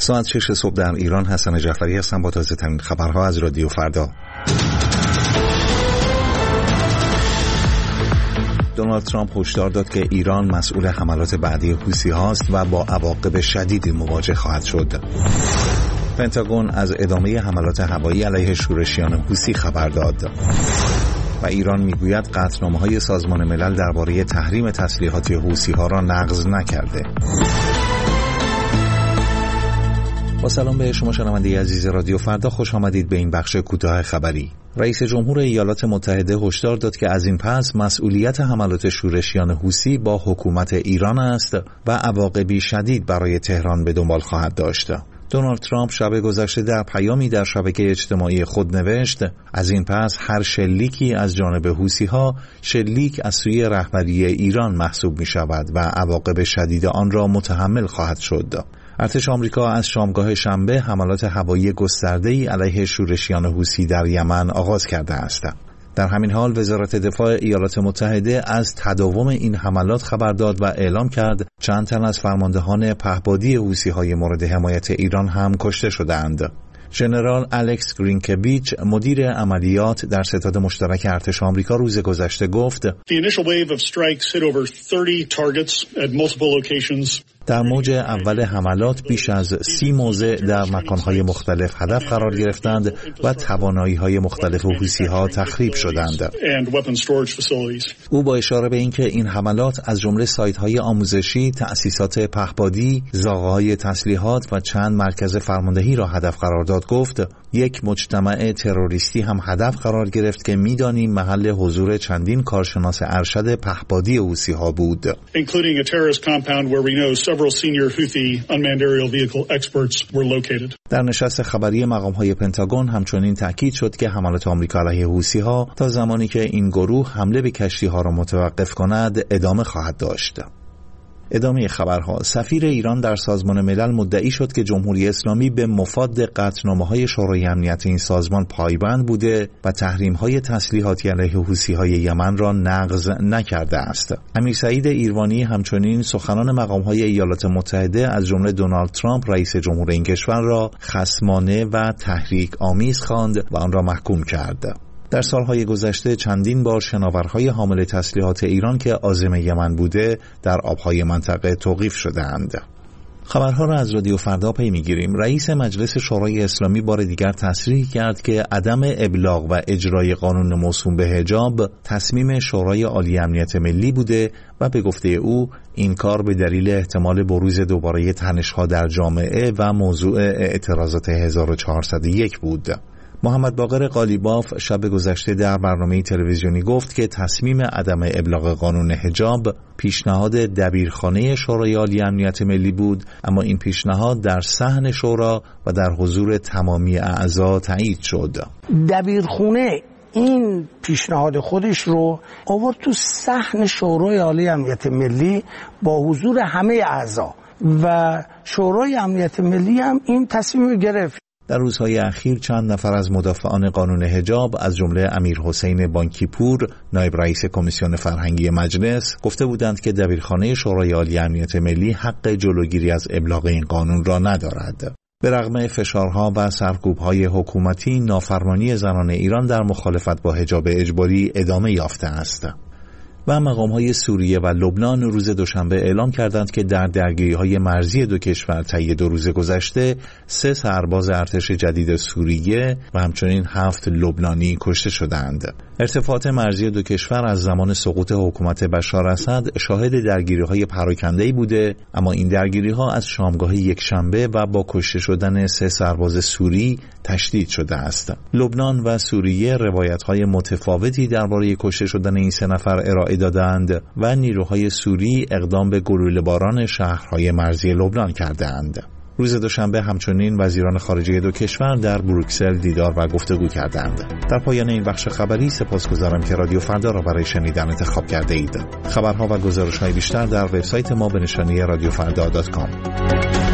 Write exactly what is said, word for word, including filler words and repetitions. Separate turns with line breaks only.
ساعت شش صبح در ایران. حسن جعفری هستم با تازه ترین خبرها از رادیو فردا. دونالد ترامپ هشدار داد که ایران مسئول حملات بعدی حوثی هاست و با عواقب شدیدی مواجه خواهد شد. پنتاگون از ادامه حملات هوایی علیه شورشیان حوثی خبر داد و ایران میگوید قطعنامه‌های سازمان ملل درباره تحریم تسلیحاتی حوثی ها را نقض نکرده. با سلام به شما شنونده عزیز رادیو فردا، خوش آمدید به این بخش کوتاه خبری. رئیس جمهور ایالات متحده هشدار داد که از این پس مسئولیت حملات شورشیان حوثی با حکومت ایران است و عواقبی شدید برای تهران به دنبال خواهد داشت. دونالد ترامپ شب گذشته در پیامی در شبکه اجتماعی خود نوشت: از این پس هر شلیکی از جانب حوثی‌ها شلیک از سوی رهبری ایران محسوب می شود و عواقب شدید آن را متحمل خواهد شد. ارتش آمریکا از شامگاه شنبه حملات هوایی گسترده‌ای علیه شورشیان حوثی در یمن آغاز کرده است. در همین حال وزارت دفاع ایالات متحده از تداوم این حملات خبر داد و اعلام کرد چند تن از فرماندهان پهپادی حوثی‌های مورد حمایت ایران هم کشته شدند. ژنرال الکس گرینکویچ مدیر عملیات در ستاد مشترک ارتش آمریکا روز گذشته گفت: در موج اول حملات بیش از سی موضع در مکانهای مختلف هدف قرار گرفتند و توانایی‌های مختلف حوثی‌ها تخریب شدند. او با اشاره به اینکه این حملات از جمله سایت‌های آموزشی، تأسیسات پهپادی، زاغه‌های تسلیحات و چند مرکز فرماندهی را هدف قرار داد گفت: یک مجتمع تروریستی هم هدف قرار گرفت که می‌دانیم محل حضور چندین کارشناس ارشد پهپادی حوثی‌ها بود.
Several senior Houthi unmanned aerial vehicle experts were located.
در نشست خبری مقام‌های پنتاگون همچنین تاکید شد که حملات آمریکا علیه حوثی‌ها تا زمانی که این گروه حمله به کشتی‌ها را متوقف کند ادامه خواهد داشت. ادامه خبرها: سفیر ایران در سازمان ملل مدعی شد که جمهوری اسلامی به مفاد قطعنامه‌های شورای امنیت این سازمان پایبند بوده و تحریم‌های تسلیحاتی علیه حوثی‌های یمن را نقض نکرده است. امیر سعید ایروانی همچنین سخنان مقام‌های ایالات متحده از جمله دونالد ترامپ رئیس جمهور این کشور را خصمانه و تحریک آمیز خواند و آن را محکوم کرد. در سالهای گذشته چندین بار شناورهای حامل تسلیحات ایران که عازم یمن بوده در آبهای منطقه توقیف شده‌اند. خبرها را از رادیو فردا پی می‌گیریم. رئیس مجلس شورای اسلامی بار دیگر تصریح کرد که عدم ابلاغ و اجرای قانون موسوم به حجاب تصمیم شورای عالی امنیت ملی بوده و به گفته او این کار به دلیل احتمال بروز دوباره تنش‌ها در جامعه و موضوع اعتراضات هزار و چهارصد و یک بود. محمد باقر قالیباف شب گذشته در برنامه تلویزیونی گفت که تصمیم عدم ابلاغ قانون حجاب پیشنهاد دبیرخانه شورای عالی امنیت ملی بود، اما این پیشنهاد در صحن شورا و در حضور تمامی اعضا تایید شد.
دبیرخانه این پیشنهاد خودش رو آورد تو صحن شورای عالی امنیت ملی با حضور همه اعضا و شورای امنیت ملی هم این تصمیم رو گرفت.
در روزهای اخیر چند نفر از مدافعان قانون حجاب از جمله امیر حسین بانکی پور، نایب رئیس کمیسیون فرهنگی مجلس، گفته بودند که دبیرخانه شورای عالی امنیت ملی حق جلوگیری از ابلاغ این قانون را ندارد. به رغم فشارها و سرکوب‌های حکومتی، نافرمانی زنان ایران در مخالفت با حجاب اجباری ادامه یافته است. و مقام‌های سوریه و لبنان روز دوشنبه اعلام کردند که در درگیری‌های مرزی دو کشور طی دو روز گذشته سه سرباز ارتش جدید سوریه و همچنین هفت لبنانی کشته شدند. ارتفاعات مرزی دو کشور از زمان سقوط حکومت بشار اسد شاهد درگیری‌های پراکنده‌ای بوده، اما این درگیری‌ها از شامگاه یکشنبه و با کشته شدن سه سرباز سوری تشدید شده است. لبنان و سوریه روایت‌های متفاوتی درباره کشته شدن این سه نفر ارائه دادند و نیروهای سوری اقدام به گلوله‌باران شهرهای مرزی لبنان کردند. روز دوشنبه همچنین وزیران خارجه دو کشور در بروکسل دیدار و گفتگو کردند. در پایان این بخش خبری سپاسگزارم که رادیو فردا را برای شنیدن انتخاب کرده اید. خبرها و گزارش‌های بیشتر در وبسایت ما به نشانی رادیو فردا دات کام.